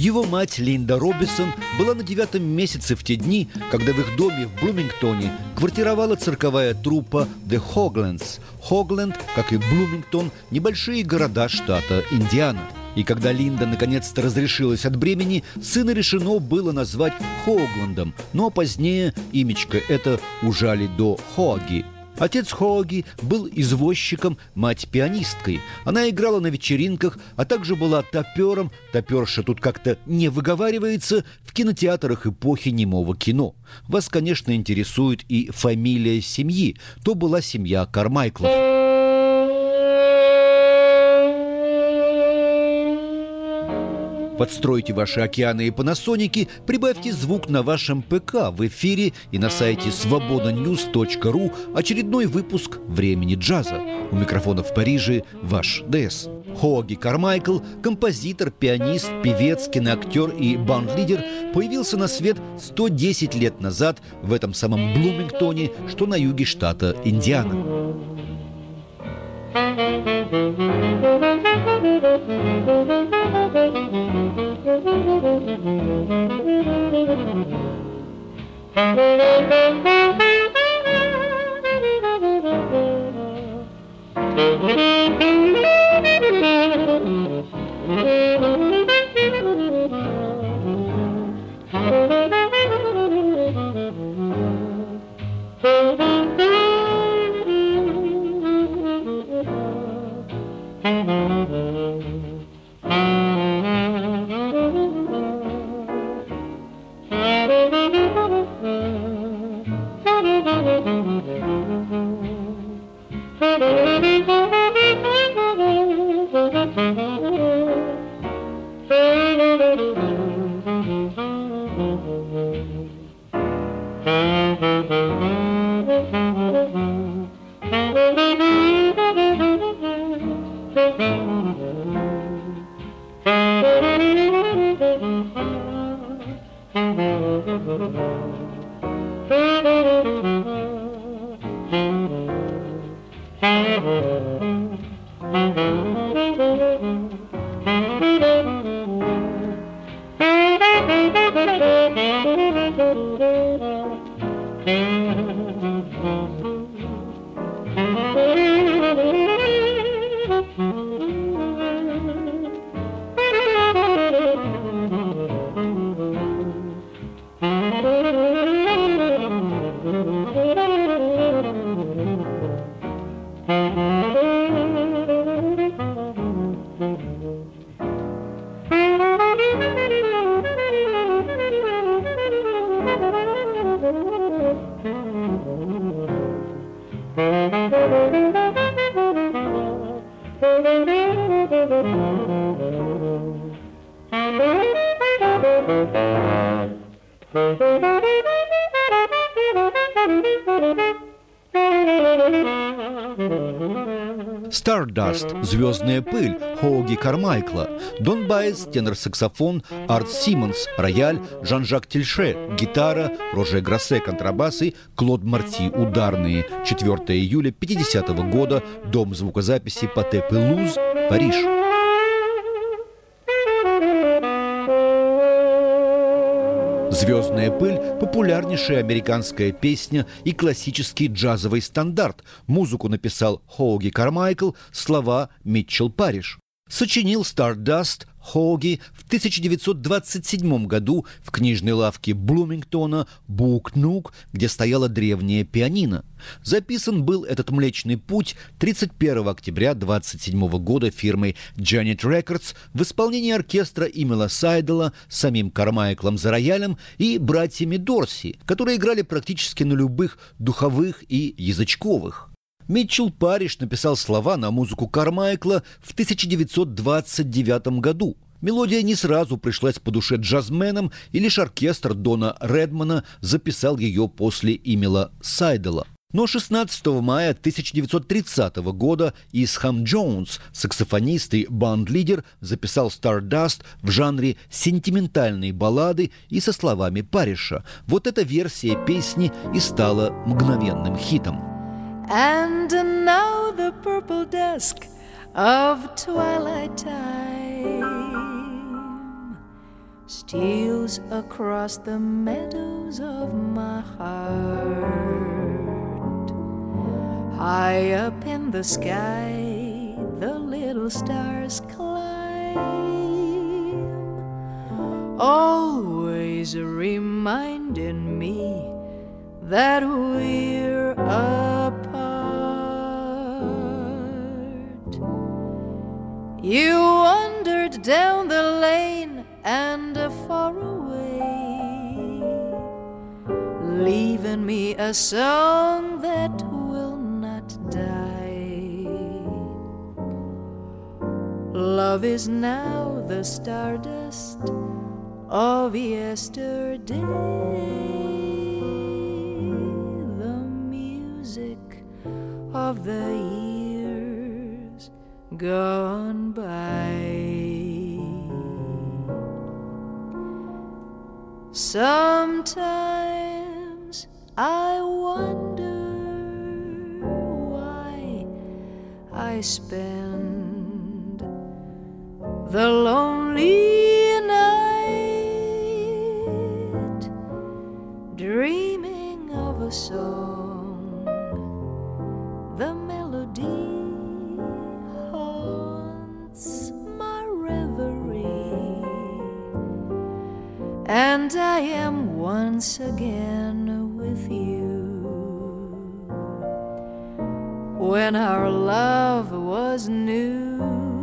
Его мать Линда Робисон была на 9-м месяце в те дни, когда в их доме в Блумингтоне квартировала цирковая труппа The Hoaglands. Хоагленд, как и Блумингтон, небольшие города штата Индиана. И когда Линда наконец-то разрешилась от бремени, сына решено было назвать Хоагландом, но позднее имечко это ужали до Хоаги. Отец Хоаги был извозчиком, мать пианисткой. Она играла на вечеринках, а также была топером, топерша тут как-то не выговаривается, в кинотеатрах эпохи немого кино. Вас, конечно, интересует и фамилия семьи. То была семья Кармайклов. Подстройте ваши океаны и панасоники, прибавьте звук на вашем ПК в эфире и на сайте svobodanews.ru очередной выпуск «Времени джаза». У микрофона в Париже ваш ДС. Хоаги Кармайкл, композитор, пианист, певец, киноактер и банд-лидер, появился на свет 110 лет назад в этом самом Блумингтоне, что на юге штата Индиана. Stardust – «Звездная пыль» Хоаги Кармайкла, Дон Байес – тенор-саксофон, Арт Симмонс – рояль, Жан-Жак Тельше – гитара, Роже Грассе – контрабасы, Клод Марти – ударные. 4 июля 1950 года, дом звукозаписи Патэ Пелуз, Париж. «Звездная пыль» – популярнейшая американская песня и классический джазовый стандарт. Музыку написал Хоаги Кармайкл, слова Митчелл Париш. Сочинил Stardust Хоаги в 1927 году в книжной лавке Блумингтона Бук Нук, где стояла древняя пианино. Записан был этот Млечный Путь 31 октября 1927 года фирмой Janet Records в исполнении оркестра Эмила Сайдела, самим Кармайклом за роялем и братьями Дорси, которые играли практически на любых духовых и язычковых. Митчелл Париш написал слова на музыку Кармайкла в 1929 году. Мелодия не сразу пришлась по душе джазменам, и лишь оркестр Дона Редмана записал ее после Эмила Сайдела. Но 16 мая 1930 года Исхам Джонс, саксофонист и банд-лидер, записал Stardust в жанре сентиментальной баллады и со словами Париша. Вот эта версия песни и стала мгновенным хитом. And now the purple dusk of twilight time steals across the meadows of my heart. High up in the sky, the little stars climb, always reminding me that we're apart. You wandered down the lane and far away, leaving me a song that will not die. Love is now the stardust of yesterday, the music of the years gone by. Sometimes I wonder why I spend the lonely night dreaming of a song. The melody haunts my reverie, and I am once again with you. When our love was new,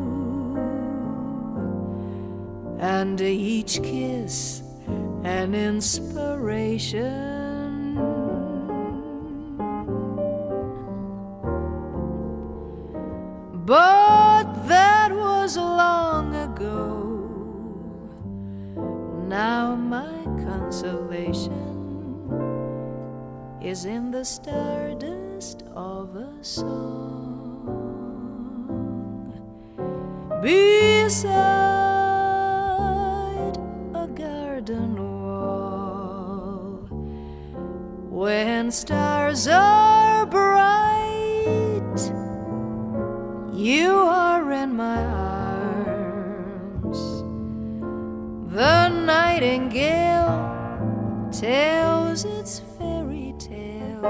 and each kiss an inspiration, but that was long ago. Now my consolation is in the stardust of a song beside a garden wall. When stars are bright, you are in my arms. The nightingale tells its fairy tale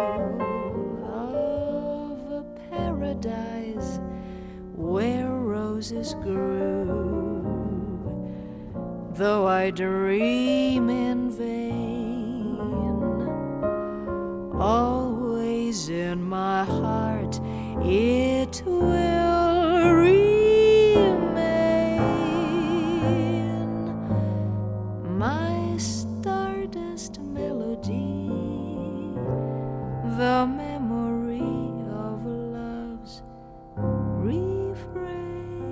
of a paradise where roses grew. Though I dream in vain, always in my heart it will remain, my stardust melody, the memory of love's refrain.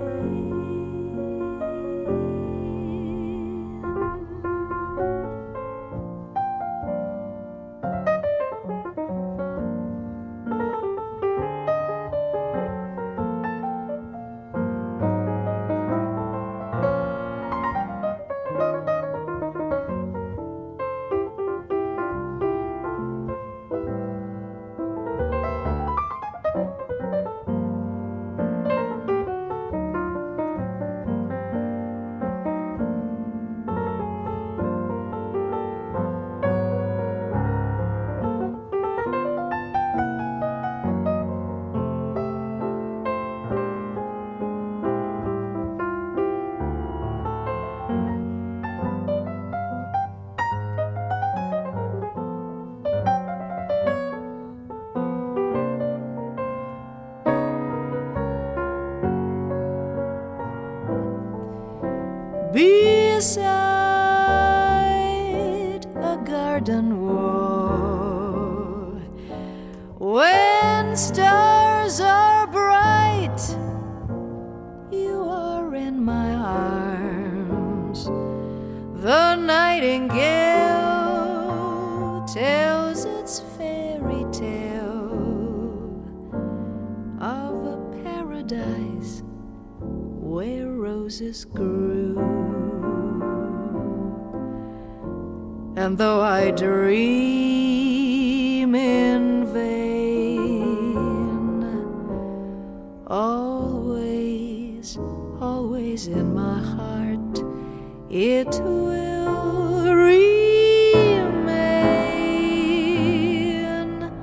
Beside a garden wall, when stars are bright, you are in my arms. The nightingale tells its fairy tale of a paradise where roses grew. And though I dream in vain, always, always in my heart it will remain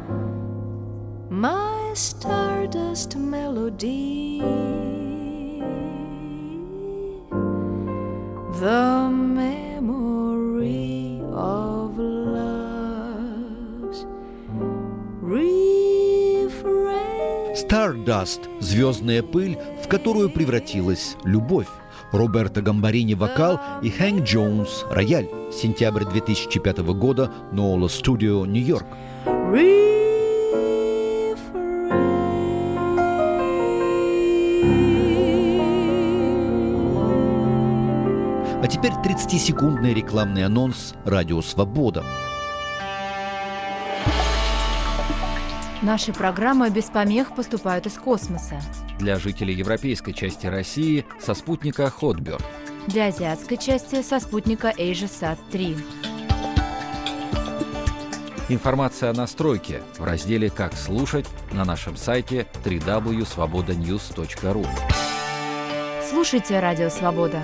my stardust melody, the memory of love's refrain. Stardust – звездная пыль, в которую превратилась любовь. Роберто Гамбарини – вокал и Хэнк Джонс – рояль. Сентябрь 2005 года, Нола Студио, Нью-Йорк. А теперь 30-секундный рекламный анонс «Радио Свобода». Наши программы без помех поступают из космоса. Для жителей европейской части России со спутника Hotbird. Для азиатской части со спутника AsiaSat-3. Информация о настройке в разделе «Как слушать» на нашем сайте www.svobodanews.ru. Слушайте «Радио Свобода».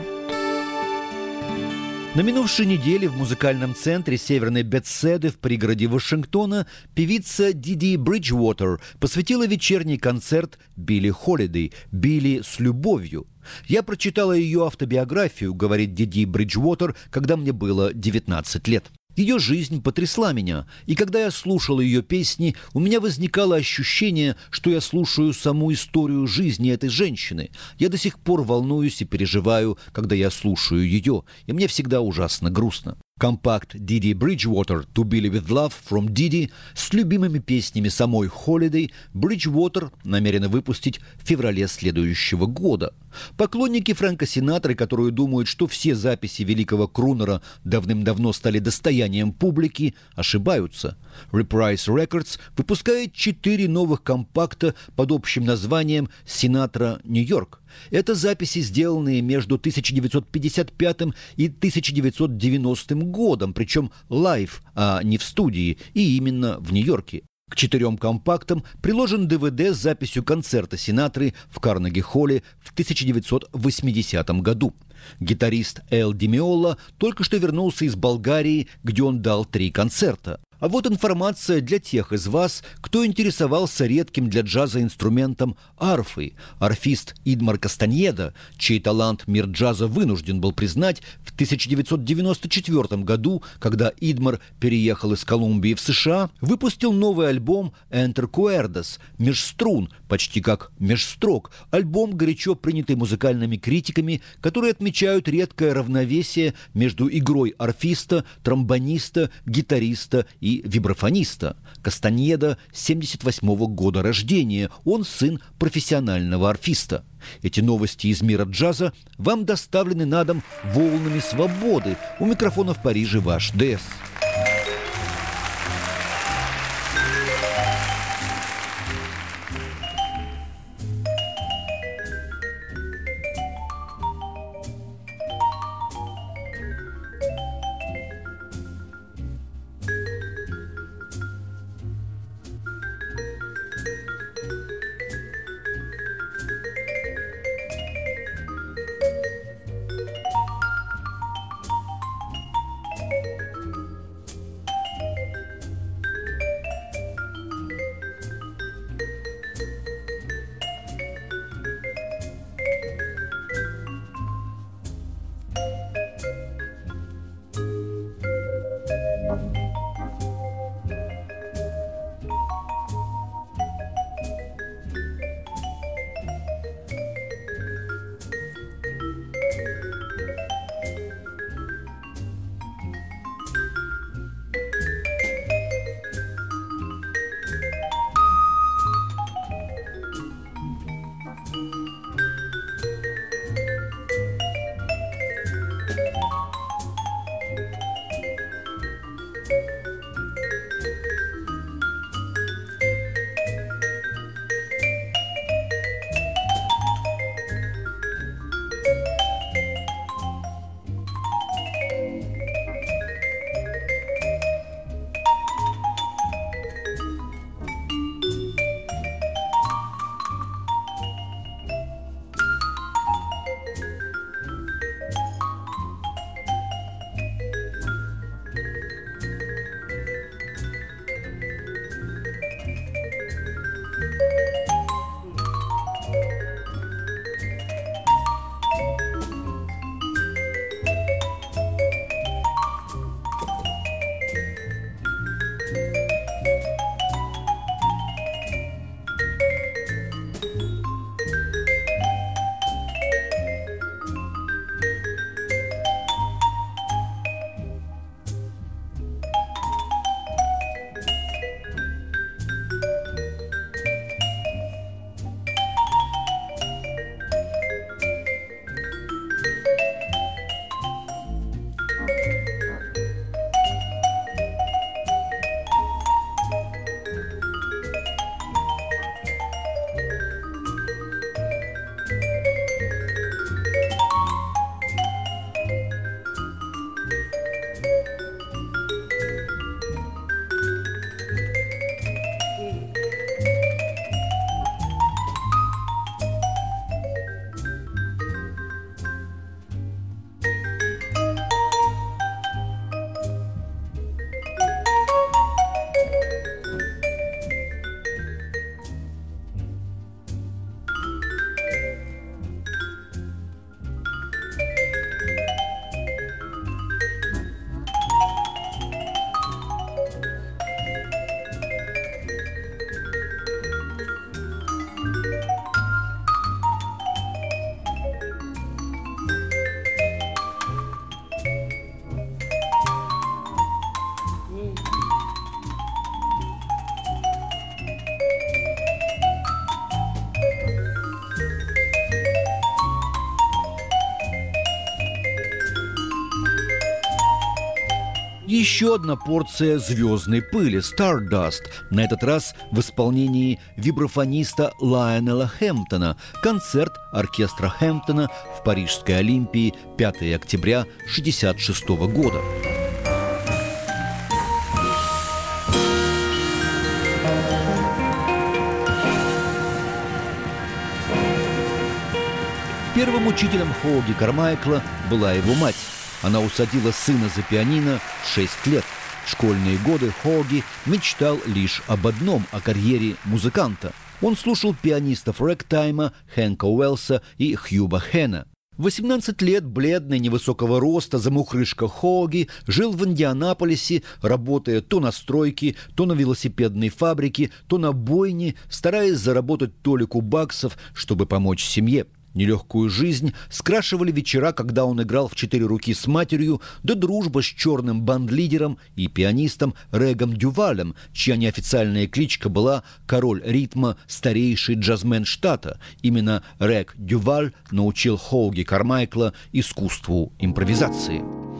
На минувшей неделе в музыкальном центре Северной Бетседы в пригороде Вашингтона певица Диди Бриджуотер посвятила вечерний концерт Билли Холидей «Билли с любовью». «Я прочитала ее автобиографию», — говорит Диди Бриджуотер, «когда мне было 19 лет. Ее жизнь потрясла меня, и когда я слушал ее песни, у меня возникало ощущение, что я слушаю саму историю жизни этой женщины. Я до сих пор волнуюсь и переживаю, когда я слушаю ее, и мне всегда ужасно грустно». Компакт Диди Бриджуотер «To Billy with Love from Didi» с любимыми песнями самой Холидей Бриджуотер намерена выпустить в феврале следующего года. Поклонники Фрэнка Синатры, которые думают, что все записи великого крунера давным-давно стали достоянием публики, ошибаются. Reprise Records выпускает 4 новых компакта под общим названием «Синатра, Нью-Йорк». Это записи, сделанные между 1955 и 1990 годом, причем лайв, а не в студии, и именно в Нью-Йорке. К 4 компактам приложен ДВД с записью концерта Синатры в Карнеги-холле в 1980 году. Гитарист Эл Ди Меола только что вернулся из Болгарии, где он дал 3 концерта. А вот информация для тех из вас, кто интересовался редким для джаза инструментом арфой. Арфист Идмар Кастаньеда, чей талант мир джаза вынужден был признать в 1994 году, когда Идмар переехал из Колумбии в США, выпустил новый альбом «Enter Cuerdas» – «Межструн», почти как «Межстрок», альбом, горячо принятый музыкальными критиками, которые отмечают редкое равновесие между игрой арфиста, тромбониста, гитариста и вибрафониста. Кастаньеда 1978 года рождения, он сын профессионального арфиста. Эти новости из мира джаза вам доставлены на дом волнами свободы. У микрофона в Париже ваш ДС. Еще одна порция звездной пыли «Stardust», на этот раз в исполнении вибрафониста Лайонела Хэмптона, концерт оркестра Хэмптона в Парижской Олимпии 5 октября 1966 года. Первым учителем Хоуги Кармайкла была его мать. Она усадила сына за пианино в 6 лет. В школьные годы Хоуги мечтал лишь об одном – о карьере музыканта. Он слушал пианистов рэктайма, Хэнка Уэллса и Хьюба Хэна. В 18 лет бледный, невысокого роста замухрышка Хоуги жил в Индианаполисе, работая то на стройке, то на велосипедной фабрике, то на бойне, стараясь заработать толику баксов, чтобы помочь семье. Нелегкую жизнь скрашивали вечера, когда он играл в 4 руки с матерью, да дружба с черным банд-лидером и пианистом Регом Дювалем, чья неофициальная кличка была «Король ритма, старейший джазмен штата». Именно Рег Дюваль научил Хоуги Кармайкла искусству импровизации.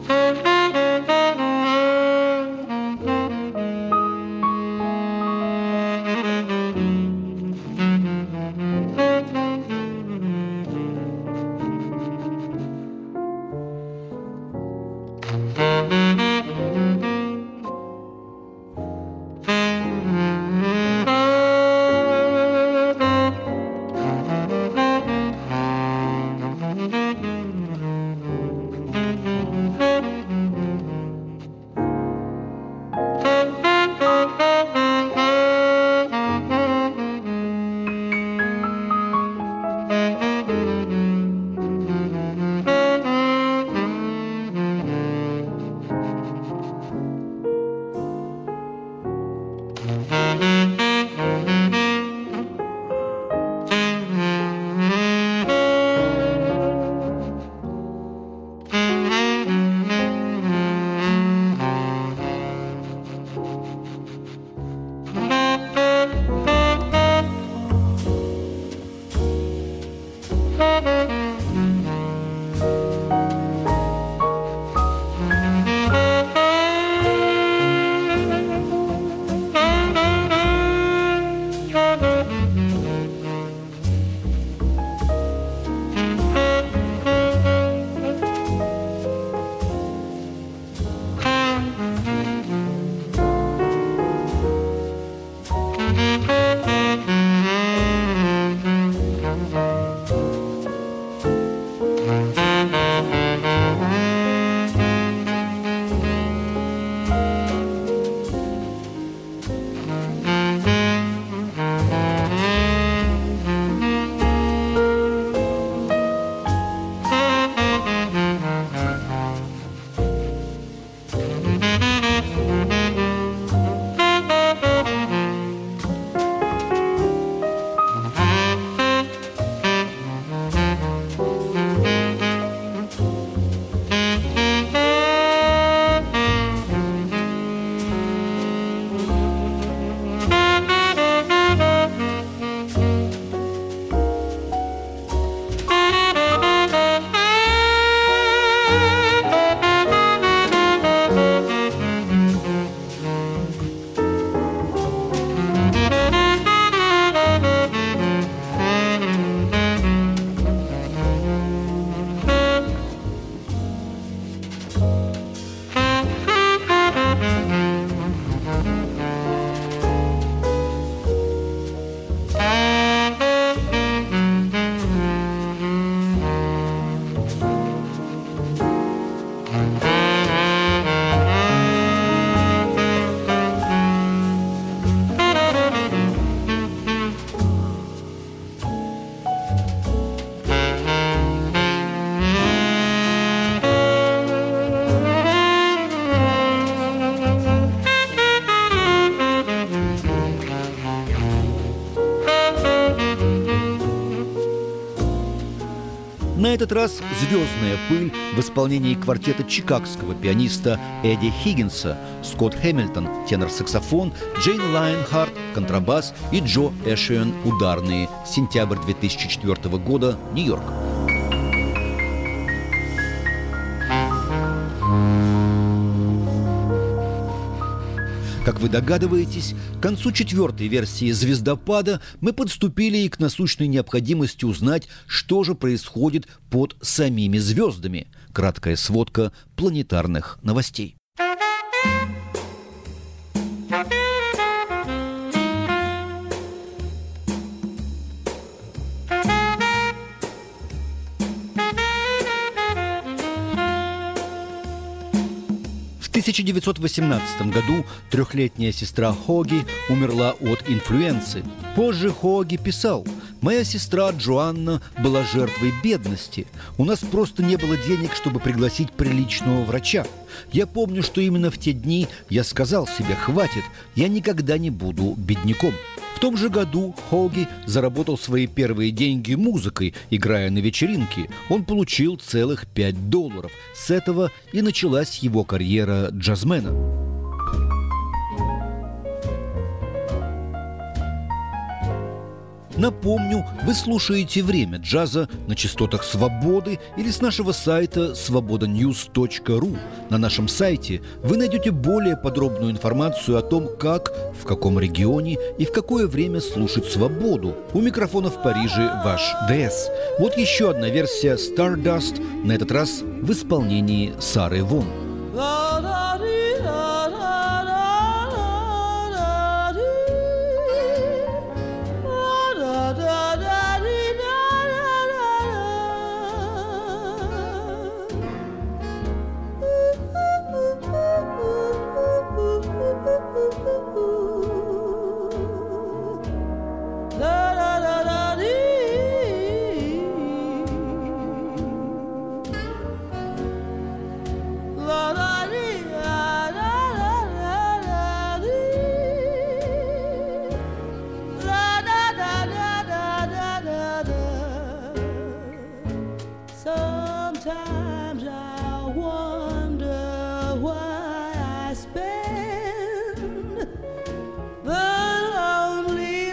На этот раз «Звездная пыль» в исполнении квартета чикагского пианиста Эдди Хиггинса, Скотт Хэмилтон – тенор-саксофон, Джейн Лайонхарт – контрабас и Джо Эшиан – ударные. Сентябрь 2004 года, Нью-Йорк. Как вы догадываетесь, к концу 4-й версии «Звездопада» мы подступили и к насущной необходимости узнать, что же происходит под самими звездами. Краткая сводка планетарных новостей. В 1918 году трехлетняя сестра Хоги умерла от инфлюенции. Позже Хоги писал: «Моя сестра Джоанна была жертвой бедности. У нас просто не было денег, чтобы пригласить приличного врача. Я помню, что именно в те дни я сказал себе: хватит, я никогда не буду бедняком». В том же году Хоги заработал свои первые деньги музыкой, играя на вечеринке. Он получил целых $5. С этого и началась его карьера джазмена. Напомню, вы слушаете «Время джаза» на частотах «Свободы» или с нашего сайта svobodanews.ru. На нашем сайте вы найдете более подробную информацию о том, как, в каком регионе и в какое время слушать «Свободу». У микрофона в Париже ваш ДС. Вот еще одна версия «Stardust», на этот раз в исполнении Сары Вон. Sometimes I wonder why I spend the lonely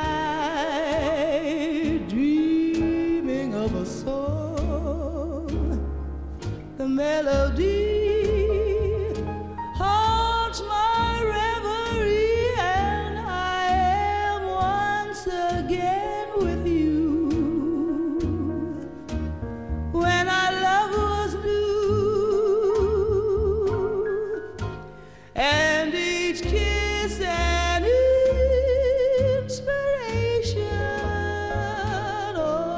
night dreaming of a song. The melody haunts my reverie, and I am once again with you. When our love was new, and each kiss an inspiration.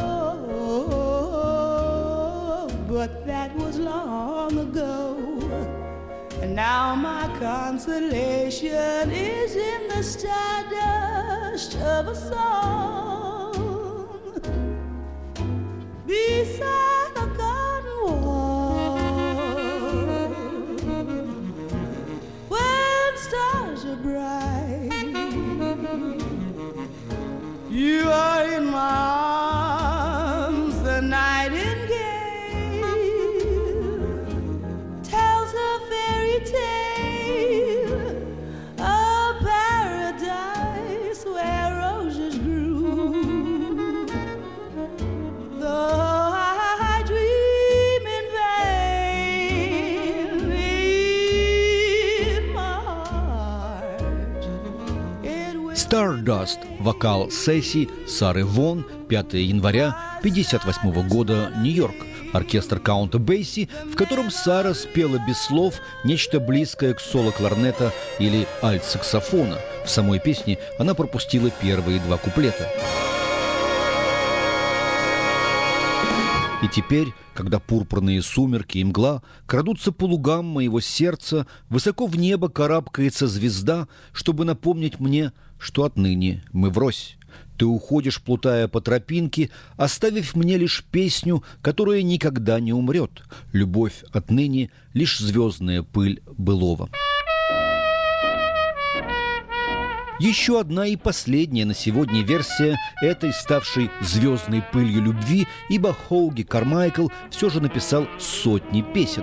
Oh, but that was long ago, and now my consolation is in the stardust of a song beside a garden wall. When stars are bright, you are in my arms. The nightingale tells a fairy tale, a paradise where roses grew. Though I dream in vain, in my heart it will. Stardust. Вокал сессии Сары Вон. 5 января 1958 года. Нью-Йорк. Оркестр Каунта Бейси, в котором Сара спела без слов нечто близкое к соло кларнета или альт-саксофона. В самой песне она пропустила первые 2 куплета. И теперь, когда пурпурные сумерки и мгла крадутся по лугам моего сердца, высоко в небо карабкается звезда, чтобы напомнить мне, что отныне мы врозь. Ты уходишь, плутая по тропинке, оставив мне лишь песню, которая никогда не умрет. Любовь отныне — лишь звездная пыль былого. Еще одна и последняя на сегодня версия этой ставшей звездной пылью любви, ибо Хоуги Кармайкл все же написал сотни песен.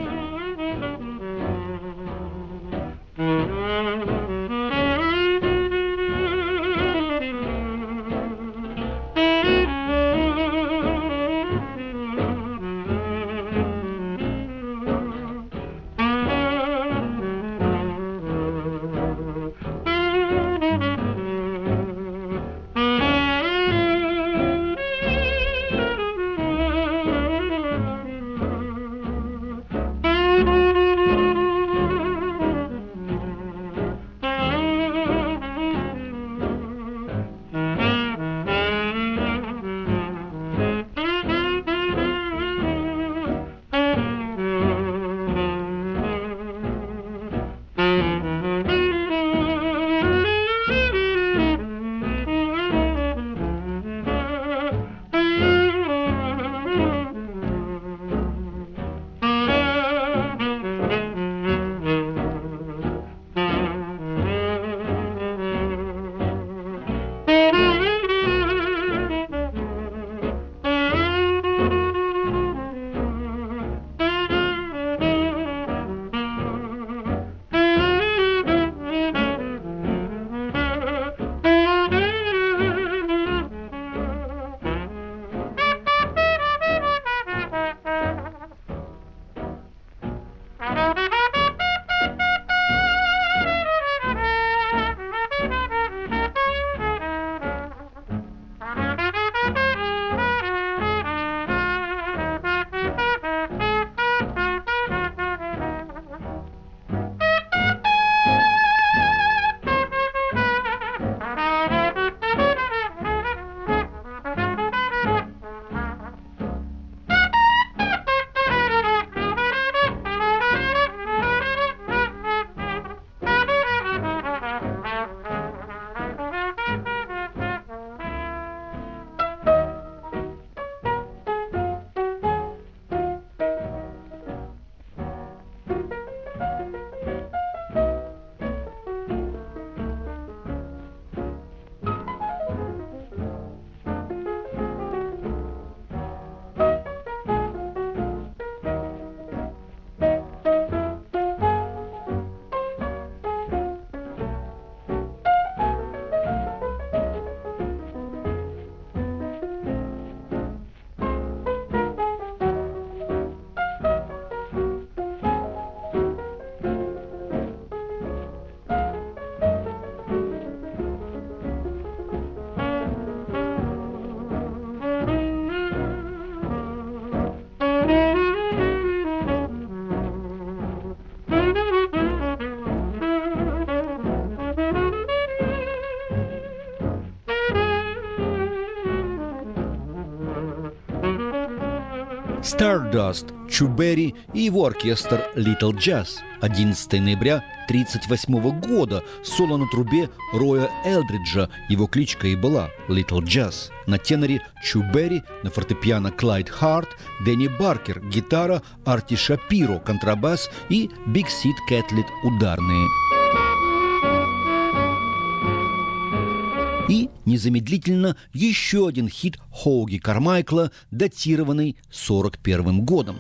Stardust, Чу Берри и его оркестр Little Jazz. 11 ноября 1938 года. Соло на трубе Роя Элдриджа. Его кличка и была Little Jazz. На теноре Чу Берри, на фортепиано Клайд Харт, Дэнни Баркер, гитара, Арти Шапиро, контрабас и Биг Сид Кэтлет ударные. И незамедлительно еще один хит Хоуги Кармайкла, датированный 1941 годом.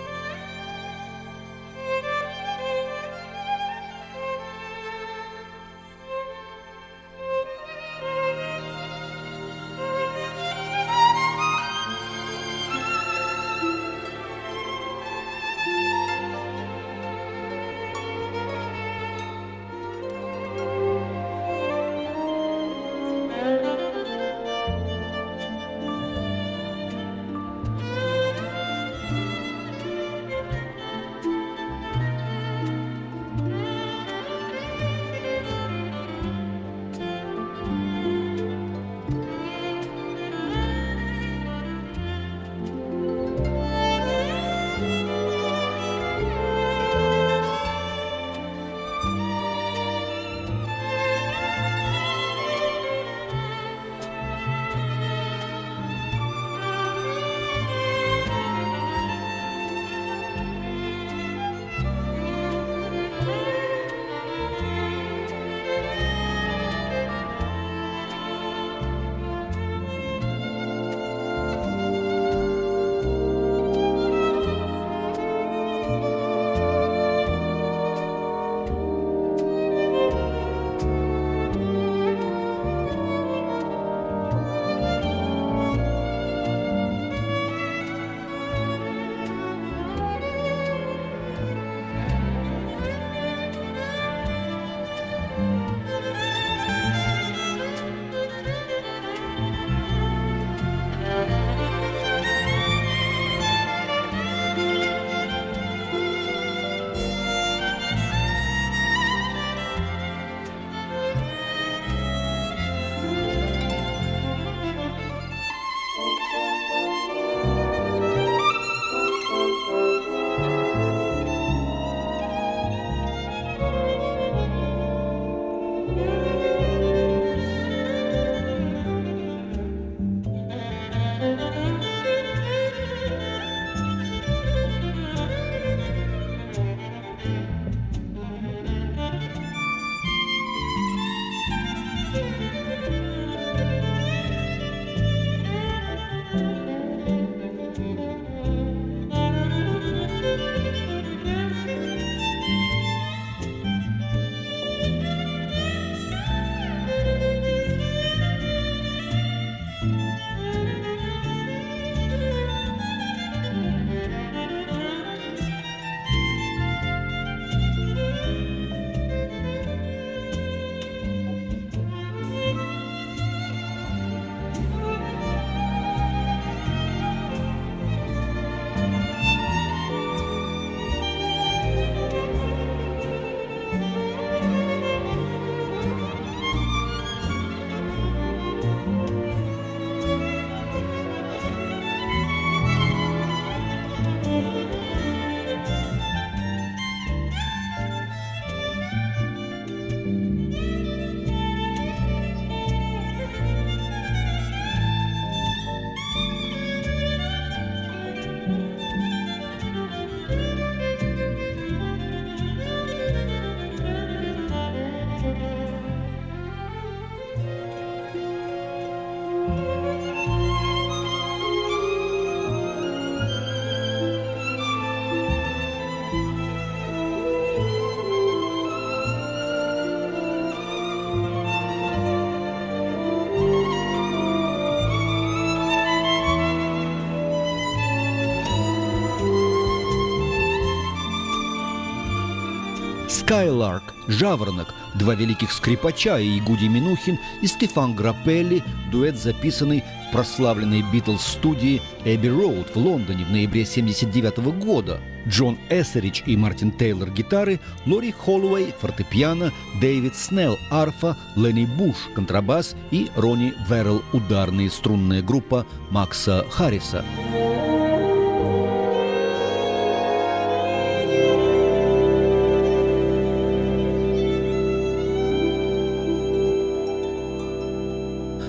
Skylark, Жаворонок, два великих скрипача, и Гуди Минухин, и Стефан Граппелли, дуэт, записанный в прославленной Битлз-студии Эбби Роуд в Лондоне в ноябре 1979 года. Джон Эсеридж и Мартин Тейлор — гитары, Лори Холлоуэй — фортепиано, Дэвид Снелл — арфа, Ленни Буш — контрабас и Ронни Веррелл — ударная струнная группа Макса Харриса.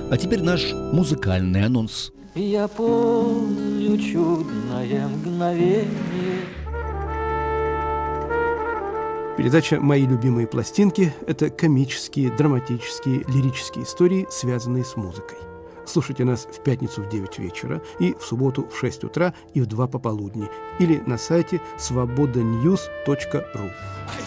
А теперь наш музыкальный анонс. Я помню чудное мгновение. Передача «Мои любимые пластинки» – это комические, драматические, лирические истории, связанные с музыкой. Слушайте нас в пятницу в 9 вечера и в субботу в 6 утра и в 2 пополудни или на сайте svobodanews.ru.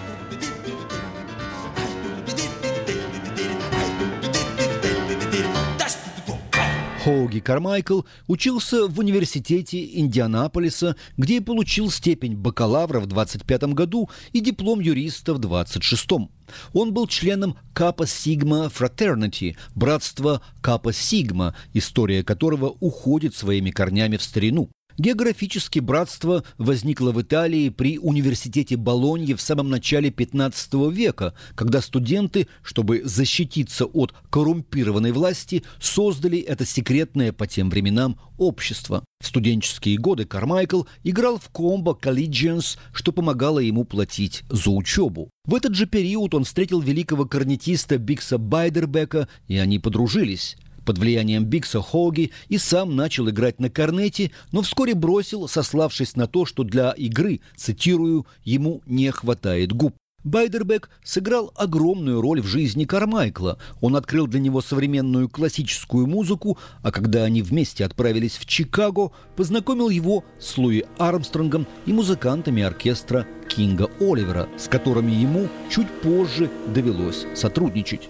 Хоуги Кармайкл учился в университете Индианаполиса, где и получил степень бакалавра в 25 году и диплом юриста в 26-м. Он был членом Kappa Sigma Fraternity, братства Kappa Sigma, история которого уходит своими корнями в старину. Географически братство возникло в Италии при университете Болоньи в самом начале 15 века, когда студенты, чтобы защититься от коррумпированной власти, создали это секретное по тем временам общество. В студенческие годы Кармайкл играл в комбо Collegians, что помогало ему платить за учебу. В этот же период он встретил великого корнетиста Бикса Байдербека, и они подружились. Под влиянием Бикса Хоуги и сам начал играть на корнете, но вскоре бросил, сославшись на то, что для игры, цитирую, ему не хватает губ. Байдербек сыграл огромную роль в жизни Кармайкла. Он открыл для него современную классическую музыку, а когда они вместе отправились в Чикаго, познакомил его с Луи Армстронгом и музыкантами оркестра Кинга Оливера, с которыми ему чуть позже довелось сотрудничать.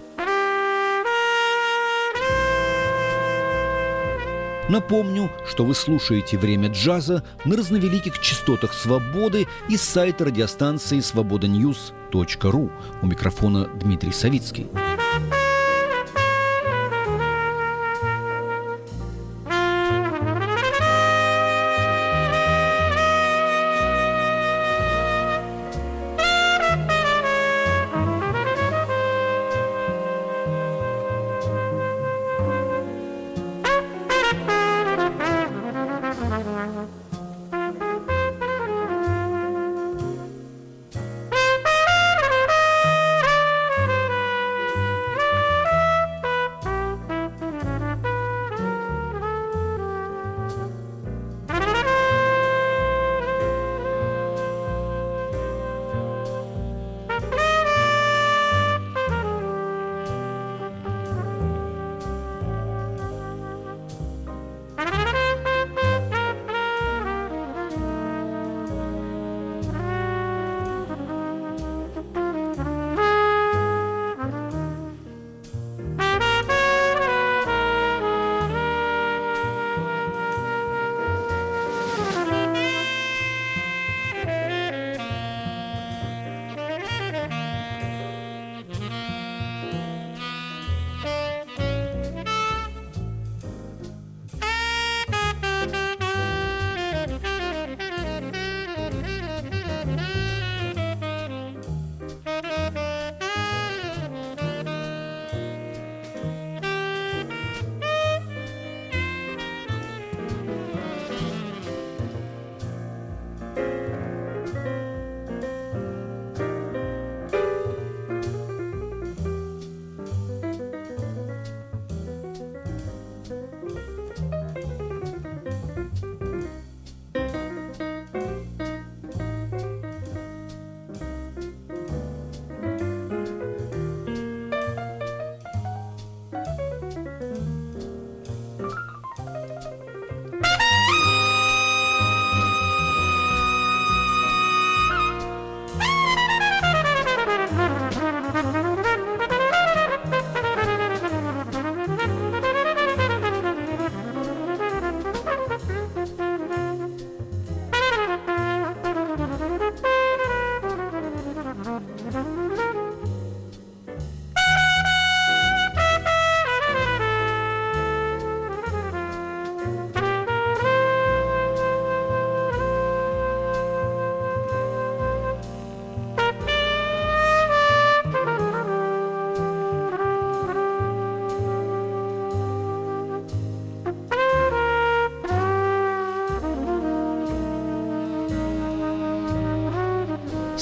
Напомню, что вы слушаете «Время джаза» на разновеликих частотах «Свободы» и с сайта радиостанции svobodanews.ru. У микрофона Дмитрий Савицкий.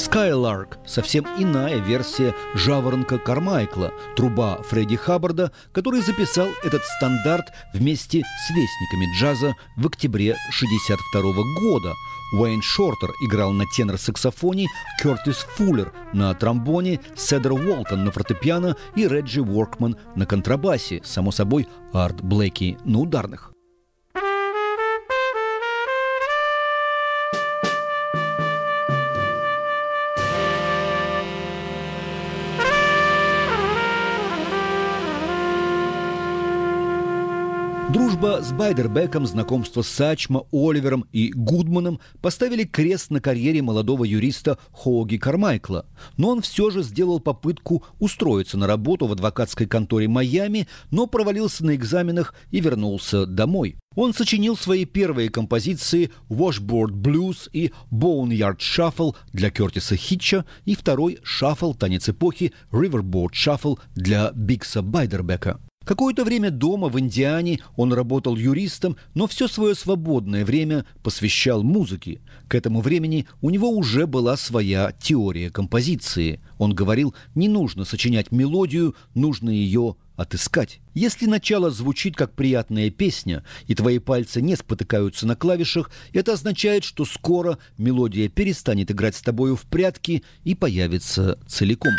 Skylark – совсем иная версия «Жаворонка» Кармайкла, труба Фредди Хаббарда, который записал этот стандарт вместе с вестниками джаза в октябре 1962 года. Уэйн Шортер играл на тенор-саксофоне, Кертис Фуллер на тромбоне, Седер Уолтон на фортепиано и Реджи Уоркман на контрабасе, само собой, Арт Блэки на ударных. Дружба с Байдербеком, знакомство с Сачмо, Оливером и Гудманом поставили крест на карьере молодого юриста Хоуги Кармайкла. Но он все же сделал попытку устроиться на работу в адвокатской конторе Майами, но провалился на экзаменах и вернулся домой. Он сочинил свои первые композиции «Washboard Blues» и «Boneyard Shuffle» для Кертиса Хитча и второй «Шаффл», танец эпохи, «Riverboat Shuffle» для Бигса Байдербека. Какое-то время дома в Индиане он работал юристом, но все свое свободное время посвящал музыке. К этому времени у него уже была своя теория композиции. Он говорил, не нужно сочинять мелодию, нужно ее отыскать. Если начало звучит как приятная песня, и твои пальцы не спотыкаются на клавишах, это означает, что скоро мелодия перестанет играть с тобою в прятки и появится целиком.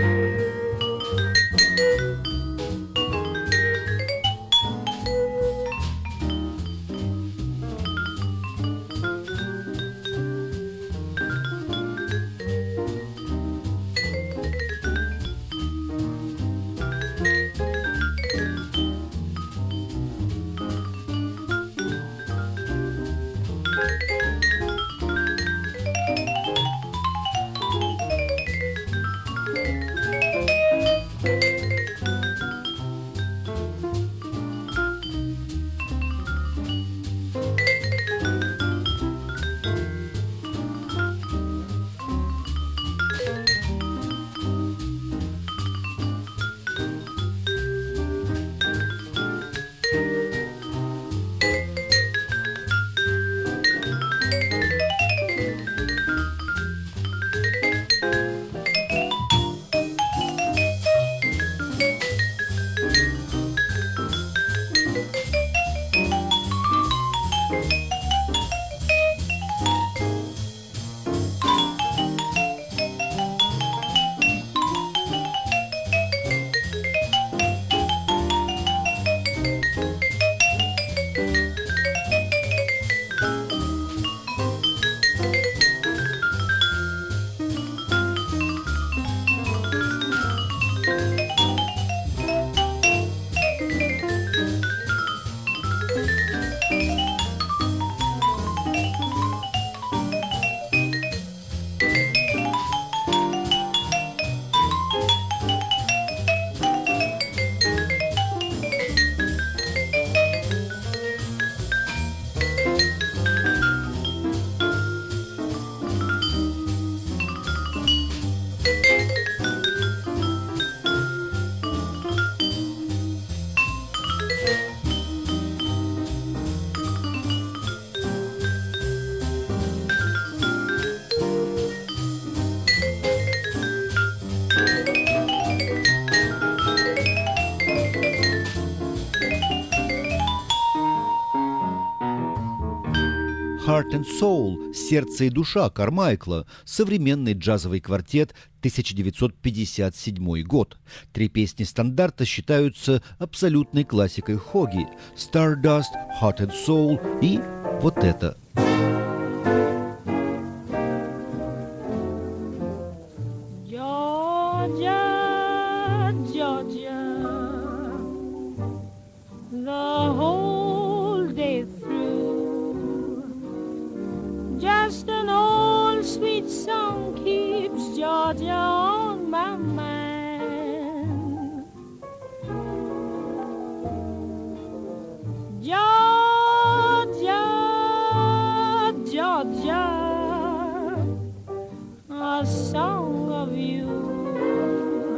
«Heart and Soul» – «Сердце и душа» Кармайкла, современный джазовый квартет, 1957 год. 3 песни стандарта считаются абсолютной классикой Хоги – «Stardust», «Heart and Soul» и вот это. Georgia, Georgia, the whole day through, just an old sweet song keeps Georgia on my mind. Georgia, Georgia, a song of you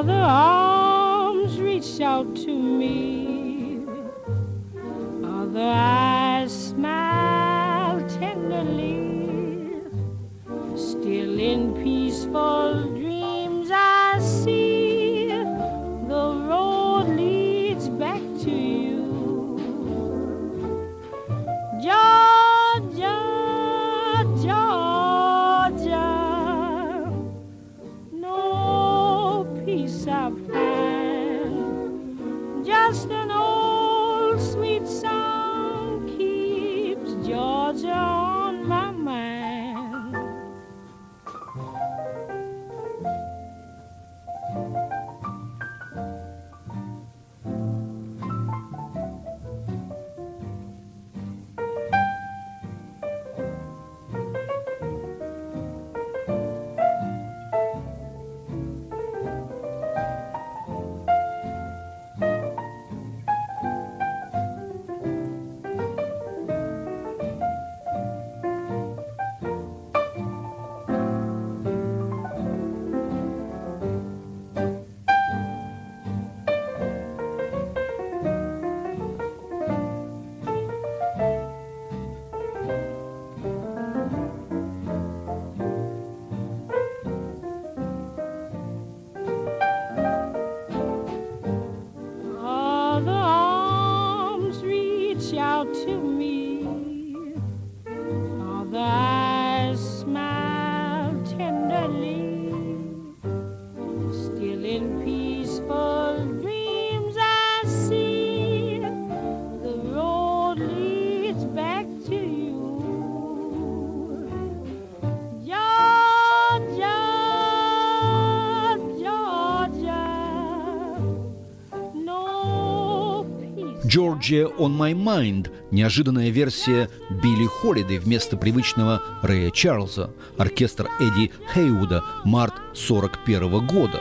Other arms reach out to me, other eyes smile tenderly. Still in peaceful dreams I see the road leads back to you. Georgia, Georgia, no peace I find, just an old sweet song keeps Georgia on my mind. Out to me, all the eyes smile tenderly. Still in peaceful dreams I see the road leads back to you. Georgia, Georgia, no peace. «Georgia on my mind» – неожиданная версия Билли Холлидей вместо привычного Рэя Чарльза. Оркестр Эдди Хейвуда, март 1941 года.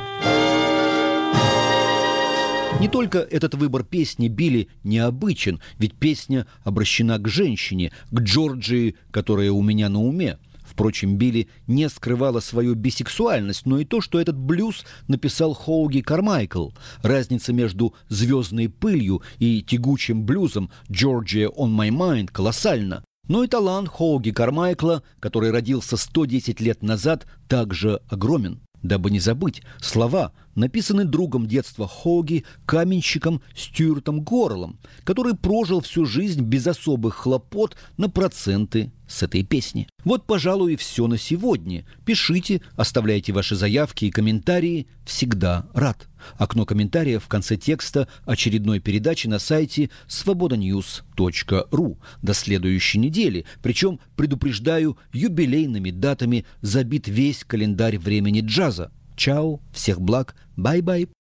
Не только этот выбор песни Билли необычен, ведь песня обращена к женщине, к Джорджии, которая у меня на уме. Впрочем, Билли не скрывала свою бисексуальность, но и то, что этот блюз написал Хоуги Кармайкл. Разница между «Звездной пылью» и тягучим блюзом «Georgia on my mind» колоссальна. Но и талант Хоуги Кармайкла, который родился 110 лет назад, также огромен. Дабы не забыть, слова написаны другом детства Хоуги, каменщиком Стюартом Горреллом, который прожил всю жизнь без особых хлопот на проценты с этой песни. Вот, пожалуй, и все на сегодня. Пишите, оставляйте ваши заявки и комментарии. Всегда рад. Окно комментариев в конце текста очередной передачи на сайте svobodanews.ru. До следующей недели. Причем, предупреждаю, юбилейными датами забит весь календарь времени джаза. Чао, всех благ, бай-бай.